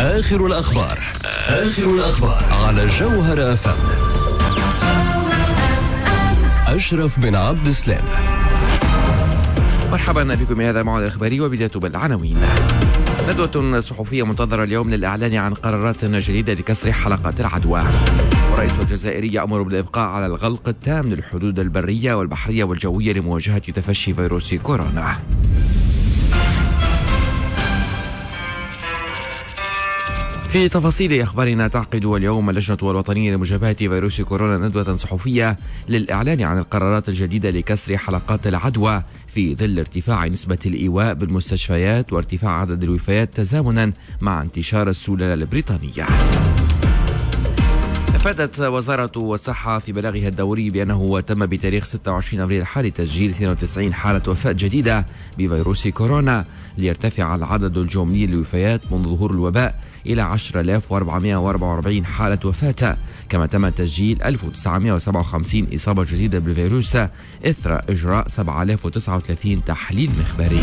آخر الأخبار على جوهر FM. أشرف بن عبد السلام. مرحبا بكم من هذا الموعد الإخباري، وبداية بالعناوين. ندوة صحفية منتظرة اليوم للإعلان عن قرارات جديدة لكسر حلقات العدوى. ورئيس الجزائر يأمر بالإبقاء على الغلق التام للحدود البرية والبحرية والجوية لمواجهة تفشي فيروس كورونا. في تفاصيل أخبارنا، تعقد اليوم اللجنة الوطنية لمجابهة فيروس كورونا ندوة صحفية للإعلان عن القرارات الجديدة لكسر حلقات العدوى في ظل ارتفاع نسبة الإيواء بالمستشفيات وارتفاع عدد الوفيات تزامنا مع انتشار السلالة البريطانية. أفادت وزارة الصحة في بلاغها الدوري بأنه تم بتاريخ 26 أبريل حالة تسجيل 92 حالة وفاة جديدة بفيروس كورونا، ليرتفع العدد الجملي للوفيات منذ ظهور الوباء إلى 10,444 حالة وفاة. كما تم تسجيل 1957 إصابة جديدة بالفيروس إثر إجراء 7,039 تحليل مخبري.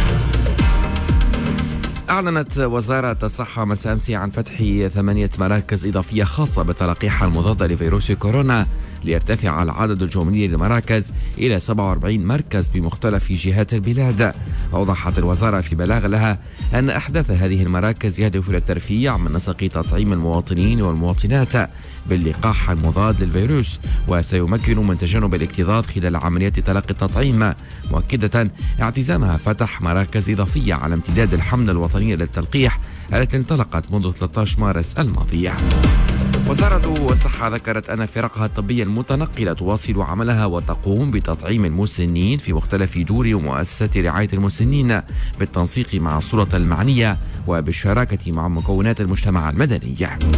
أعلنت وزارة الصحة مساء أمس عن فتح 8 مراكز إضافية خاصة بالتلقيح المضاد لفيروس كورونا، ليرتفع العدد الجملي للمراكز إلى 47 مركز بمختلف جهات البلاد. أوضحت الوزارة في بلاغ لها أن أحداث هذه المراكز يهدف إلى الترفيع من نسق تطعيم المواطنين والمواطنات باللقاح المضاد للفيروس، وسيمكن من تجنب الاكتظاظ خلال عمليات تلقي التطعيم، مؤكدة اعتزامها فتح مراكز إضافية على امتداد الحملة الوطنية للتلقيح التي انطلقت منذ 13 مارس الماضي. وزارة الصحة ذكرت أن فرقها الطبية المتنقلة تواصل عملها وتقوم بتطعيم المسنين في مختلف دور ومؤسسات رعاية المسنين بالتنسيق مع السلطة المعنية وبالشراكة مع مكونات المجتمع المدني.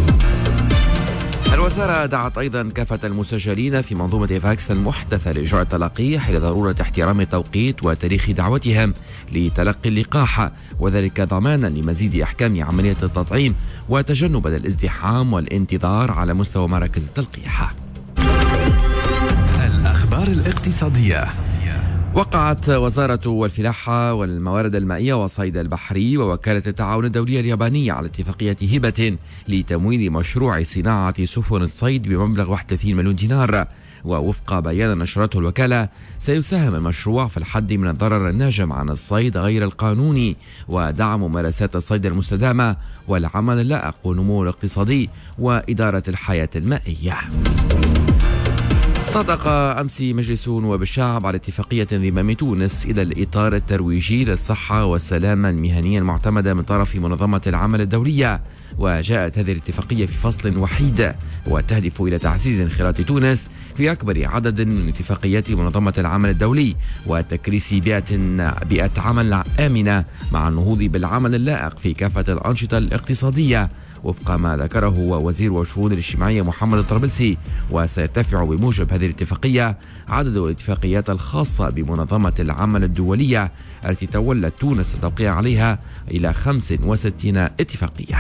الوزارة دعت أيضا كافة المسجلين في منظومة فاكس المحدثة لإجراء التلقيح إلى ضرورة احترام التوقيت وتاريخ دعوتهم لتلقي اللقاح، وذلك ضمانا لمزيد إحكام عملية التطعيم وتجنب الازدحام والانتظار على مستوى مراكز التلقيح. الأخبار الاقتصادية. وقعت وزارة الفلاحة والموارد المائية والصيد البحري ووكالة التعاون الدولية اليابانية على اتفاقية هبة لتمويل مشروع صناعة سفن الصيد بمبلغ 31 مليون دينار. ووفق بيان نشرته الوكالة، سيساهم المشروع في الحد من الضرر الناجم عن الصيد غير القانوني ودعم ممارسات الصيد المستدامة والعمل اللائق والنمو الاقتصادي وإدارة الحياة المائية. صادق أمس مجلس نواب الشعب على اتفاقية انضمام تونس إلى الإطار الترويجي للصحة والسلامة المهنية المعتمدة من طرف منظمة العمل الدولية. وجاءت هذه الاتفاقية في فصل وحيد وتهدف إلى تعزيز انخراط تونس في أكبر عدد من اتفاقيات منظمة العمل الدولي وتكريس بيئة عمل آمنة مع النهوض بالعمل اللائق في كافة الأنشطة الاقتصادية، وفق ما ذكره وزير الشؤون الاجتماعية محمد الطرابلسي. وسيرتفع بموجب هذه الاتفاقية عدد الاتفاقيات الخاصة بمنظمة العمل الدولية التي تولت تونس التوقيع عليها إلى 65 اتفاقية.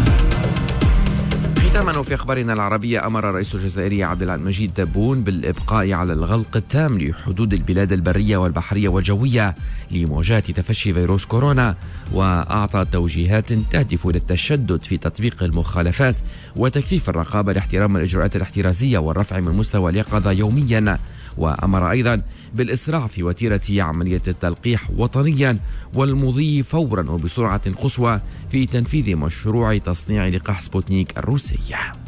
ختاما في أخبارنا العربية، أمر الرئيس الجزائري عبد المجيد تبون بالإبقاء على الغلق التام لحدود البلاد البرية والبحرية والجوية لمواجهة تفشي فيروس كورونا، وأعطى توجيهات تهدف إلى التشدد في تطبيق المخالفات وتكثيف الرقابة لاحترام الإجراءات الاحترازية والرفع من مستوى اليقظة يوميا. وأمر أيضا بالإسراع في وتيرة عملية التلقيح وطنيا والمضي فورا وبسرعة قصوى في تنفيذ مشروع تصنيع لقاح سبوتنيك الروسي.